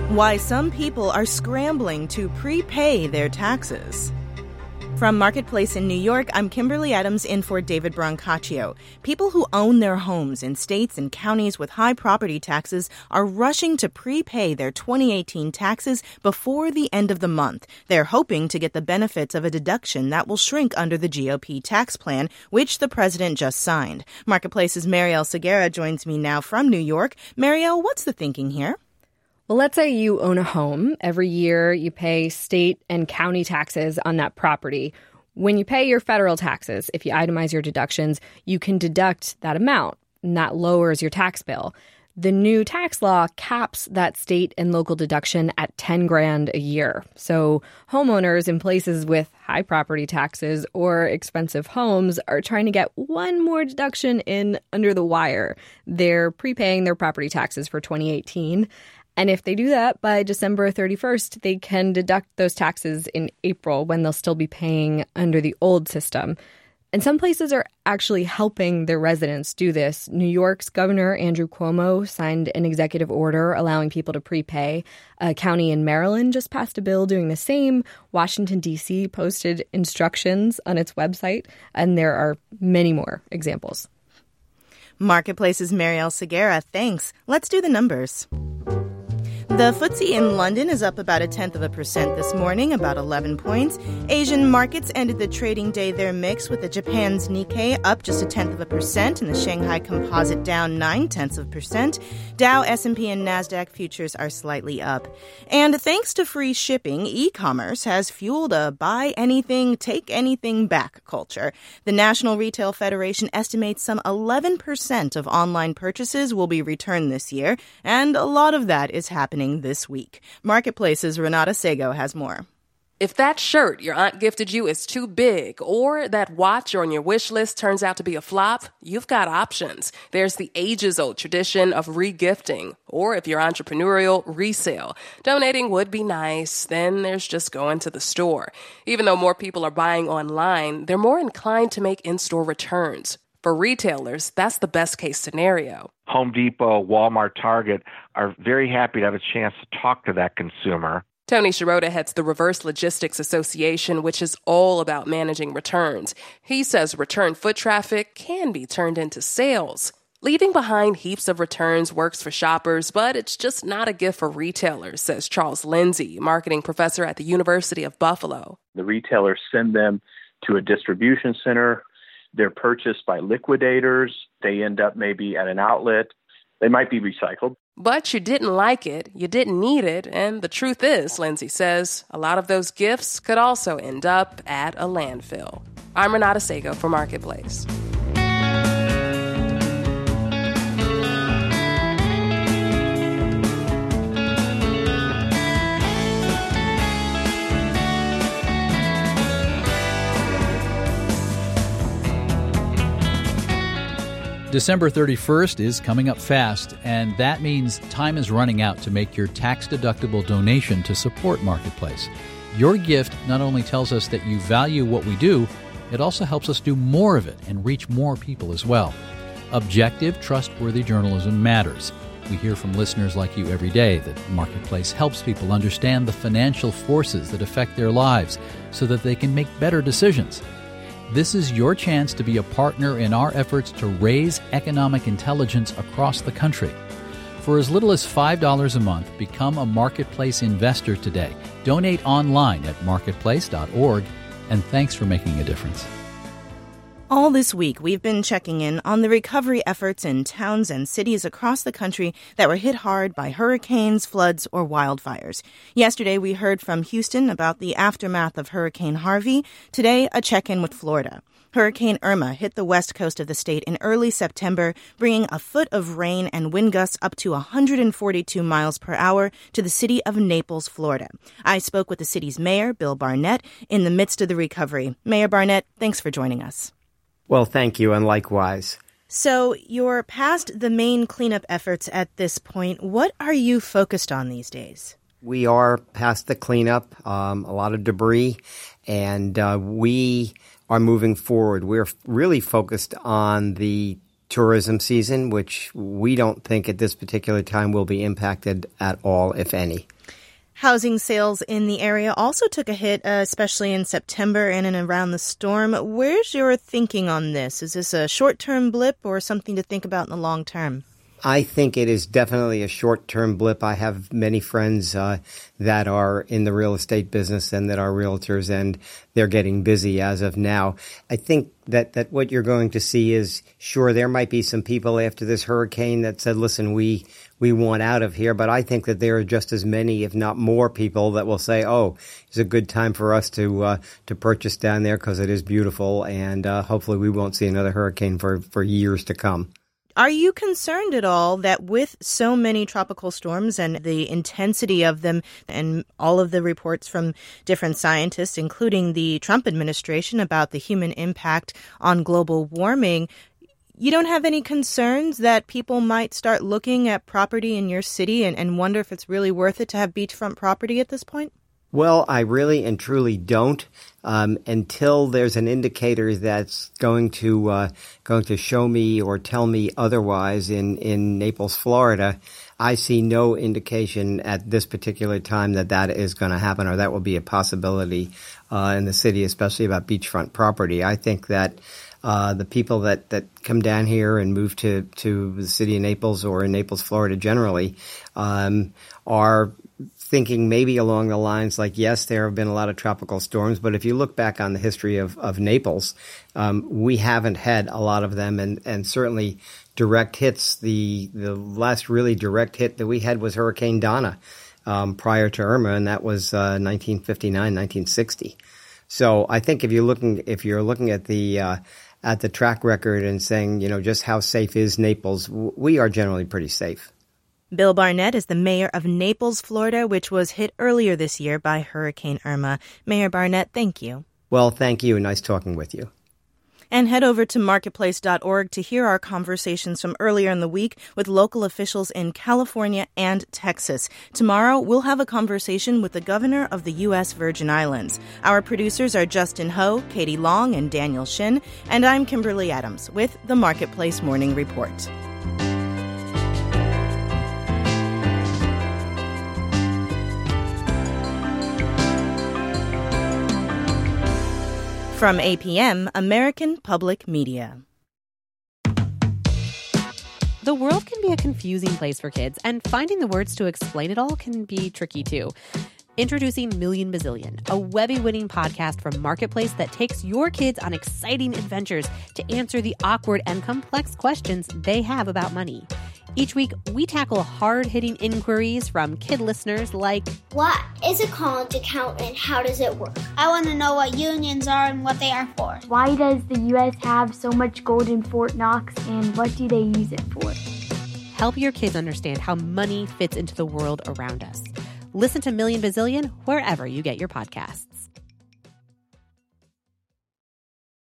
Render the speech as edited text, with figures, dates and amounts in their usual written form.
Why some people are scrambling to prepay their taxes. From Marketplace in New York, I'm Kimberly Adams in for David Brancaccio. People who own their homes in states and counties with high property taxes are rushing to prepay their 2018 taxes before the end of the month. They're hoping to get the benefits of a deduction that will shrink under the GOP tax plan, which the president just signed. Marketplace's Marielle Segarra joins me now from New York. Marielle, what's the thinking here? Well, let's say you own a home. Every year you pay state and county taxes on that property. When you pay your federal taxes, if you itemize your deductions, you can deduct that amount, and that lowers your tax bill. The new tax law caps that state and local deduction at $10,000 a year. So homeowners in places with high property taxes or expensive homes are trying to get one more deduction in under the wire. They're prepaying their property taxes for 2018. And if they do that by December 31st, they can deduct those taxes in April when they'll still be paying under the old system. And some places are actually helping their residents do this. New York's Governor Andrew Cuomo signed an executive order allowing people to prepay. A county in Maryland just passed a bill doing the same. Washington, D.C. posted instructions on its website. And there are many more examples. Marketplace's Marielle Segarra, thanks. Let's do the numbers. The FTSE in London is up about 0.1% this morning, about 11 points. Asian markets ended the trading day there mixed, with the Japan's Nikkei up just 0.1% and the Shanghai Composite down 0.9%. Dow, S&P, and NASDAQ futures are slightly up. And thanks to free shipping, e-commerce has fueled a buy anything, take anything back culture. The National Retail Federation estimates some 11% of online purchases will be returned this year, and a lot of that is happening this week. Marketplace's Renata Sego has more. If that shirt your aunt gifted you is too big, or that watch on your wish list turns out to be a flop, you've got options. There's the ages-old tradition of regifting, or if you're entrepreneurial, resale. Donating would be nice, then there's just going to the store. Even though more people are buying online, they're more inclined to make in-store returns. For retailers, that's the best-case scenario. Home Depot, Walmart, Target are very happy to have a chance to talk to that consumer. Tony Shirota heads the Reverse Logistics Association, which is all about managing returns. He says return foot traffic can be turned into sales. Leaving behind heaps of returns works for shoppers, but it's just not a gift for retailers, says Charles Lindsay, marketing professor at the University of Buffalo. The retailers send them to a distribution center. They're purchased by liquidators. They end up maybe at an outlet. They might be recycled. But you didn't like it, you didn't need it, and the truth is, Lindsay says, a lot of those gifts could also end up at a landfill. I'm Renata Sego for Marketplace. December 31st is coming up fast, and that means time is running out to make your tax-deductible donation to support Marketplace. Your gift not only tells us that you value what we do, it also helps us do more of it and reach more people as well. Objective, trustworthy journalism matters. We hear from listeners like you every day that Marketplace helps people understand the financial forces that affect their lives so that they can make better decisions. This is your chance to be a partner in our efforts to raise economic intelligence across the country. For as little as $5 a month, become a Marketplace investor today. Donate online at marketplace.org, and thanks for making a difference. All this week, we've been checking in on the recovery efforts in towns and cities across the country that were hit hard by hurricanes, floods, or wildfires. Yesterday, we heard from Houston about the aftermath of Hurricane Harvey. Today, a check-in with Florida. Hurricane Irma hit the west coast of the state in early September, bringing a foot of rain and wind gusts up to 142 miles per hour to the city of Naples, Florida. I spoke with the city's mayor, Bill Barnett, in the midst of the recovery. Mayor Barnett, thanks for joining us. Well, thank you, and likewise. So you're past the main cleanup efforts at this point. What are you focused on these days? We are past the cleanup, a lot of debris, and we are moving forward. We're really focused on the tourism season, which we don't think at this particular time will be impacted at all, if any. Housing sales in the area also took a hit, especially in September and in around the storm. Where's your thinking on this? Is this a short-term blip or something to think about in the long term? I think it is definitely a short-term blip. I have many friends that are in the real estate business and that are realtors, and they're getting busy as of now. I think that what you're going to see is, sure, there might be some people after this hurricane that said, listen, we want out of here, but I think that there are just as many, if not more, people that will say, oh, it's a good time for us to purchase down there because it is beautiful, and hopefully we won't see another hurricane for years to come. Are you concerned at all that with so many tropical storms and the intensity of them and all of the reports from different scientists, including the Trump administration, about the human impact on global warming, you don't have any concerns that people might start looking at property in your city and wonder if it's really worth it to have beachfront property at this point? Well, I really and truly don't. Until there's an indicator that's going to show me or tell me otherwise in Naples, Florida, I see no indication at this particular time that is going to happen or that will be a possibility in the city, especially about beachfront property. I think that the people that come down here and move to the city of Naples or in Naples, Florida generally, are thinking maybe along the lines like, yes, there have been a lot of tropical storms, but if you look back on the history of Naples, we haven't had a lot of them, and certainly direct hits. The last really direct hit that we had was Hurricane Donna prior to Irma, and that was 1959, 1960. So I think if you're looking at the track record and saying, just how safe is Naples, we are generally pretty safe. Bill Barnett is the mayor of Naples, Florida, which was hit earlier this year by Hurricane Irma. Mayor Barnett, thank you. Well, thank you. Nice talking with you. And head over to marketplace.org to hear our conversations from earlier in the week with local officials in California and Texas. Tomorrow, we'll have a conversation with the governor of the U.S. Virgin Islands. Our producers are Justin Ho, Katie Long, and Daniel Shin. And I'm Kimberly Adams with the Marketplace Morning Report. From APM, American Public Media. The world can be a confusing place for kids, and finding the words to explain it all can be tricky too. Introducing Million Bazillion, a Webby-winning podcast from Marketplace that takes your kids on exciting adventures to answer the awkward and complex questions they have about money. Each week, we tackle hard-hitting inquiries from kid listeners like, what is a college account and how does it work? I want to know what unions are and what they are for. Why does the U.S. have so much gold in Fort Knox and what do they use it for? Help your kids understand how money fits into the world around us. Listen to Million Bazillion wherever you get your podcasts.